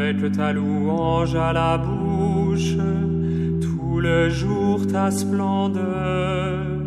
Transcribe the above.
mettre ta louange à la bouche, tout le jour ta splendeur.